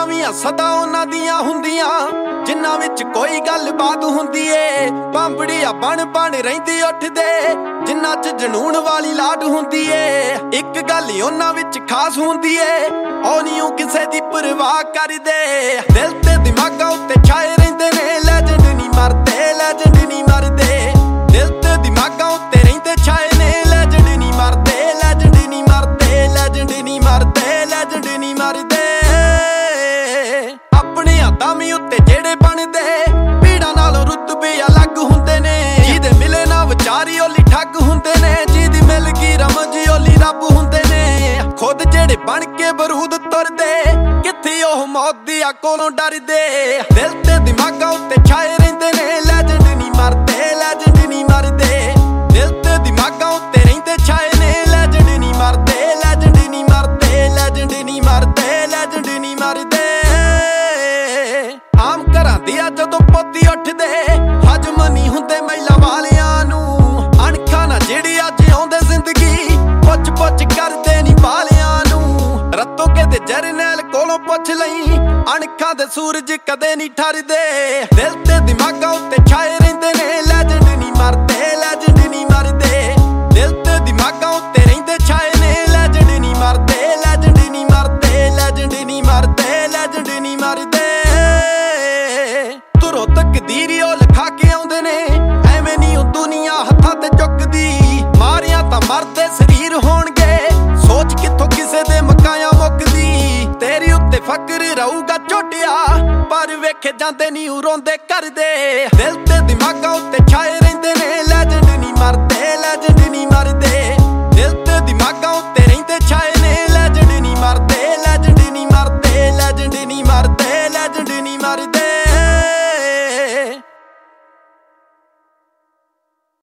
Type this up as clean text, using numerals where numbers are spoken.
ਨਵੀਆਂ ਸਦਾ ਉਹਨਾਂ ਦੀਆਂ ਹੁੰਦੀਆਂ ਜਿਨ੍ਹਾਂ ਵਿੱਚ ਕੋਈ ਗੱਲਬਾਤ ਹੁੰਦੀ ਏ। ਬੰਬੜੀਆਂ ਬਣ ਰਹਿੰਦੀ ਉੱਠਦੇ ਜਿਨ੍ਹਾਂ 'ਚ ਜਨੂਨ ਵਾਲੀ ਲਾਟ ਹੁੰਦੀ ਏ। ਇੱਕ ਗੱਲ ਹੀ ਉਹਨਾਂ ਵਿੱਚ ਖਾਸ ਹੁੰਦੀ ਏ, ਉਹ ਨੀ ਕਿਸੇ ਦੀ ਪਰਵਾਹ ਕਰਦੇ। ਦਿਲ ਤੇ ਦਿਮਾਗਾਂ ਉੱਤੇ ਛਾਏ ਰਹਿੰਦੇ ਨੇ, ਲੈਜੈਂਡ ਨਹੀਂ ਮਰਦੇ, ਲੈਜੈਂਡ ਨਹੀਂ ਮਰਦੇ। ਦਿਲ ਤੇ ਦਿਮਾਗਾਂ ਉੱਤੇ ਰਹਿੰਦੇ ਛਾਏ ਨੇ, ਲੈਜੈਂਡ ਨਹੀਂ ਮਰਦੇ, ਲੈਜੈਂਡ ਨਹੀਂ ਮਰਦੇ, ਲੈਜੈਂਡ ਨਹੀਂ ਮਰਦੇ, ਲੈਜੈਂਡ ਨਹੀਂ ਮਰਦੇ। ਆਪਣੇ ਆਦਮੀ ਉੱਤੇ ਜਿਹੜੇ ਬਣਦੇ ਭੀੜਾਂ ਨਾਲੋਂ ਰੁਤਬੇ ਅਲੱਗ ਹੁੰਦੇ ਨੇ। ਜਿਹਦੇ ਮਿਲੇ ਨਾ ਵਿਚਾਰੀ ਓਲੀ ਠੱਗ ਹੁੰਦੇ ਨੇ, ਜਿਹਦੀ ਮਿਲ ਗਈ ਰਮਜ ਓਲੀ ਰੱਬ ਹੁੰਦੇ ਨੇ। ਖੁਦ ਜਿਹੜੇ ਬਣ ਕੇ ਬਰੂਦ ਤੁਰਦੇ ਕਿੱਥੇ ਉਹ ਮੌਤ ਦੀ ਆ ਕੋਲੋਂ ਡਰਦੇ। ਦਿਲ ਤੇ ਦਿਮਾਗਾਂ ਉੱਤੇ ਛਾਏ ਰਹਿੰਦੇ ਨੇ, ਲੈਜੈਂਡ ਨਹੀਂ ਮਰਦੇ, ਲੈਜੈਂਡ ਨਹੀਂ ਮਰਦੇ। ਦਿਲ ਤੇ ਦਿਮਾਗਾਂ ਉੱਤੇ ਰਹਿੰਦੇ ਛਾਏ ਨੇ, ਲੈਜੈਂਡ ਨਹੀਂ ਮਰਦੇ, ਲੈਜੈਂਡ ਨਹੀਂ ਮਰਦੇ, ਲੈਜੈਂਡ ਨਹੀਂ ਮਰਦੇ, ਲੈਜੈਂਡ ਨਹੀਂ ਮਰਦੇ। ਆਮ ਘਰਾਂ ਦੀ ਆ ਜਦੋਂ ਪੋਤੀ ਉੱਠਦੇ ਹਜਮ ਨਹੀਂ ਹੁੰਦੇ ਮਹਿਲਾ ਵਾਲਿਆਂ ਨੂੰ। ਅਣਖਾਂ ਨਾ ਜਿਹੜੀ ਅੱਜ ਆਉਂਦੇ ਜ਼ਿੰਦਗੀ ਪੁੱਛ ਪੁੱਛ ਕਰਦੇ ਨਹੀਂ ਬਾਲਿਆਂ ਨੂੰ। ਰੱਤੋ ਕਿਤੇ ਜਰਨੈਲ ਕੋਲੋਂ ਪੁੱਛ ਲਈ, ਅਣਖਾਂ ਦੇ ਸੂਰਜ ਕਦੇ ਨਹੀਂ ਠਰਦੇ। ਦਿਲ ਤੇ ਦਿਮਾਗਾਂ ਉੱਤੇ ਛਾਏ ਰਹਿੰਦੇ ਨੇ, ਲੈਜੈਂਡ ਨਹੀਂ ਮਰਦੇ, ਲੈਜੈਂਡ ਨਹੀਂ ਮਰਦੇ। ਦਿਲ ਤੇ ਦਿਮਾਗਾਂ ਉੱਤੇ ਰਹਿੰਦੇ ਛਾਏ ਨੇ, ਲੈਜੈਂਡ ਨਹੀਂ ਮਰਦੇ, ਲੈਜੈਂਡ ਨਹੀਂ ਮਰਦੇ, ਲੈਜੈਂਡ ਨਹੀਂ ਮਰਦੇ, ਲੈਜੈਂਡ ਨਹੀਂ ਮਰਦੇ। ਤੁਰੋ ਤਕਦੀਰੀ ਉਹ ਲਿਖਾ ਕੇ ਆਉਂਦੇ ਨੇ, ਐਵੇਂ ਨਹੀਂ ਉਹ ਦੁਨੀਆ ਹੱਥਾਂ ਤੇ ਚੁੱਕਦੀ। ਮਾਰਿਆ ਤਾਂ ਮਰਦੇ ਸਰੀਰ ਹੋਣਗੇ, ਸੋਚ ਕਿੱਥੋਂ ਕਿਸੇ ਦੇ ਮਕਾਇਆ ਮੁੱਕਦੀ। ਤੇਰੀ ਉੱਤੇ ਫਕਰ ਰਹੂਗਾ ਝੋਟਿਆ, ਪਰ ਵੇਖੇ ਜਾਂਦੇ ਨਹੀਂ ਉਹ ਰੋਂਦੇ ਕਰਦੇ। ਦਿਲ ਤੇ ਦਿਮਾਗਾਂ ਉੱਤੇ ਛਾਏ ਰਹਿੰਦੇ ਨੇ, ਲੈਜੈਂਡ ਨਹੀਂ ਮਰਦੇ, ਲੈਜੈਂਡ ਨਹੀਂ ਮਰਦੇ। ਦਿਲ ਤੇ ਦਿਮਾਗਾਂ ਉੱਤੇ ਰਹਿੰਦੇ ਛਾਏ